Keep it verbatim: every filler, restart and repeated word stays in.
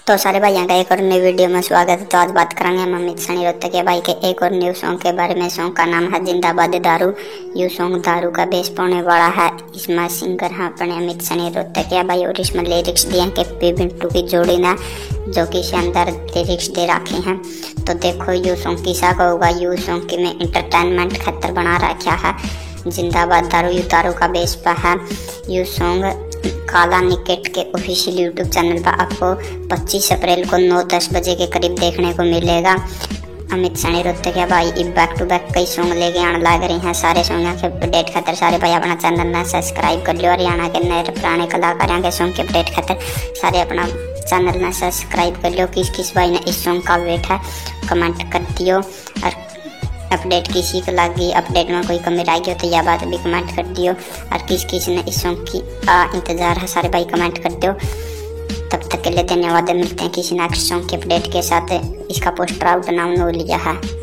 तो सारे भाइयों का एक और नई वीडियो में स्वागत है। तो आज बात करेंगे हम अमित सनी रोहतकिया भाई के एक और न्यू सॉन्ग के बारे में। सॉन्ग का नाम है जिंदाबाद दारू। यू सॉन्ग दारू का बेस पाने वाला है। इसमें सिंगर हैं अपने अमित सनी रोहतकिया भाई और इसमें लिरिक्स दिए के पी बिंटू की जोड़ी ने, जो कि शानदार लिरिक्स दे रखे हैं। तो देखो यू सॉन्ग किसा का होगा। यू सॉन्ग की में इंटरटेनमेंट खातर बना रखा है। जिंदाबाद दारू यू दारू का बेस पर है। यू सॉन्ग काला निकेट के ऑफिशियल यूट्यूब चैनल पर आपको पच्चीस अप्रैल को नौ दस बजे के करीब देखने को मिलेगा। अमित सनी रोहतकिया भाई बैक टू बैक कई सॉन्ग लेके आने लग रहे हैं। सारे सॉन्ग के अपडेट खातर सारे भाई अपना चैनल में सब्सक्राइब कर लियो। हरियाणा के नए पुराने कलाकारों के सॉन्ग के अपडेट खातर सारे अपना चैनल में सब्सक्राइब कर लियो। किस किस भाई ने इस सॉन्ग का वेट है कमेंट कर दियो। और अपडेट किसी को लगी, अपडेट में कोई कमी रह गई तो यह बात भी कमेंट कर दियो। और किस किस ने इस सॉन्ग की आ, इंतज़ार है सारे भाई कमेंट कर दियो। तब तक के लिए धन्यवाद। मिलते हैं किसी नेक्स्ट सॉन्ग के अपडेट के साथ। इसका पोस्टर आउट नाम लिया है।